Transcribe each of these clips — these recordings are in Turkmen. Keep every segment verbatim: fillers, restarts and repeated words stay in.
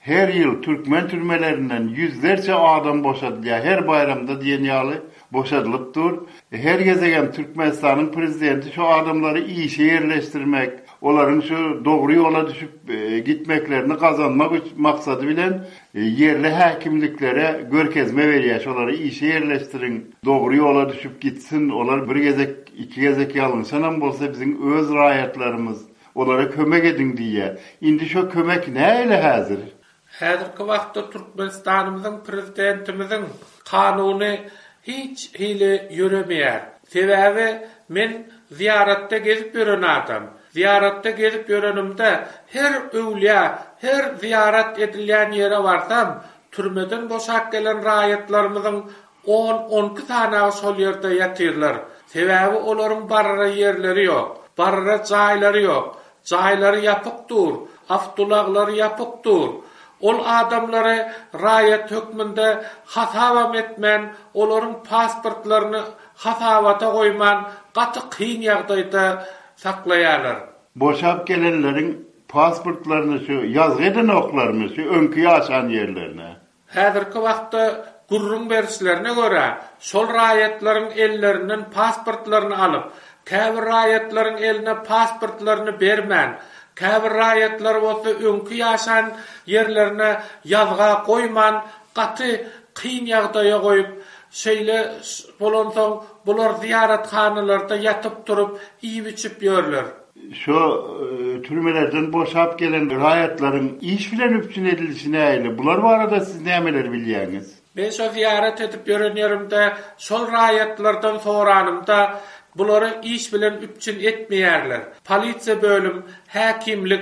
her yıl Türkmen türmelerinden yüzlerce adam boşadılıyor. Her bayramda diyen ýaly boşadılıp dur. Her gezegen Türkmenistan'ın prezidenti şu adamları iyi işe yerleştirmek, olaryň şu dogry ýola düşüp e, gitmeklerini kazanmak maksady bilen e, yerli häkimliklere görkezme berýär. Olary işe yerleştirin, dogry ýola düşüp gitsin. Olar bir gezek, iki gezek ýalynşanam bolsa bizim öz raýatlarymız olara kömek edin diýe. Indi şu kömek näle häzir? Häzirki wagtda Türkmenistanymyzyň prezidentimiziň kanuny hiç hile yürümeýär. Sebäbi men ziyaratda gezip ýören adam. Ziyaratda gezip ýörenimde her öwliýa, her ziyarat edilýän ýere barsam, türmeden boşak gelen raýatlarymyzyň on on iki tane şol ýerde ýatyrlar. Sebäbi olaryň barra ýerleri ýok, barra jaýlary ýok. Jaýlary ýapykdyr, awtolaglary ýapykdyr. Ol adamlary raýat hökmünde hasabam etmen, olaryň pasportlaryny hasabata goýman, gaty kyn ýagdaýda saklaýarlar. Boşap gelenleriň pasportlaryny şu ýazgydan oklarmy, şu öňkü ýaşan ýerlerine. Häzirki wagtda gurrun berislerine göre şol raýatlaryň ellerinden pasportlaryny alyp, käbir raýatlaryň eline pasportlaryny bermän, käbir raýatlar bolsa öňkü ýaşan ýerlerine ýazga goýman, gaty kyn ýagdaýa goýup, şeýle bolansoň bular ziyarethanalaryda ýatyp turup, iýip içip ýörler. Şu e, türmelerden boşap gelen raýatlaryň iş bilen üpçün edilişine näle? Bular barada siz nämeler bilýäňiz? Ben şo ziyaret edip ýörenýärimde, şol raýatlardan soranymda bulary iş bilen üpçün etmeýärler. Polisiýa bölüm, häkimlik,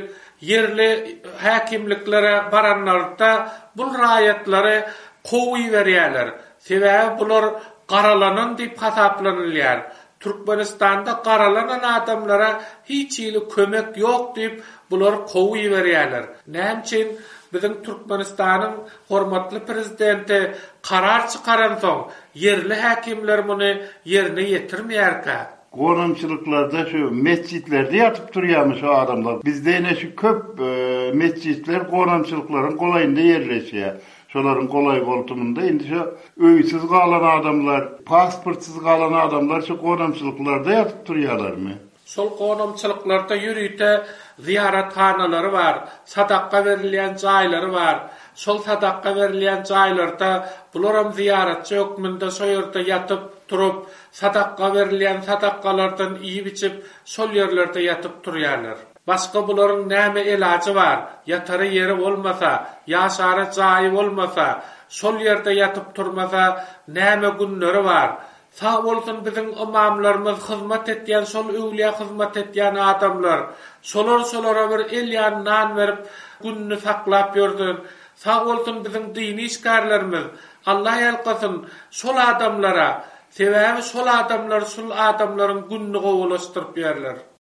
yerli häkimliklere baranlarda bu raýatlary gowy berýärler. Sebäbi bular garalanan diýip hasaplanylýar. Türkmenistanda garalanan adamlara hiç ýyly kömek ýok diýip bular gowy berýärler. Näme üçin bizim Türkmenistanyň hormatly prezidenti karar çykaran soň yerli häkimler muny yerine ýetirmeýärkä. Gonamçylyklarda şu mescitlerde yatıp durýarmy şu adamlar. Bizde ene şu köp e, mescitler gonamçylyklaryň golaýynda ýerleşýär. Şolaryň golay boltumunda indi şu öýsiz galan adamlar, pasportsiz galan adamlar şu gonamçylyklarda yatıp durýarlarmy? Şol gonamçylyklarda ýürüýte ziyarethanalary bar, sadaka berilýän jaýlary bar. Şol sadaka berilýän jaýlarda bularam ziyaretçi hökmünde şo ýerde ýatyp turup, sadaka berilýän sadakalardan iýip içip şol ýerlerde ýatyp turýarlar. Başga bularyň näme elajy bar? Ýatary ýeri bolmasa, ýaşary jaýy bolmasa, şol ýerde ýatyp turmasa näme günleri bar? Sağ bolsun bizim imamlarymyz hyzmat etýän, şol öwliýa hyzmat etýän adamlar, şolar şolara bir el ýanynan berip günni saklap ýördün. Sağ bolsun bizim dini işgärlerimiz, Allah ýalkasyn şol adamlara, sebäbi şol adamlar şol adamlaryň günni gowulaşdyryp berler.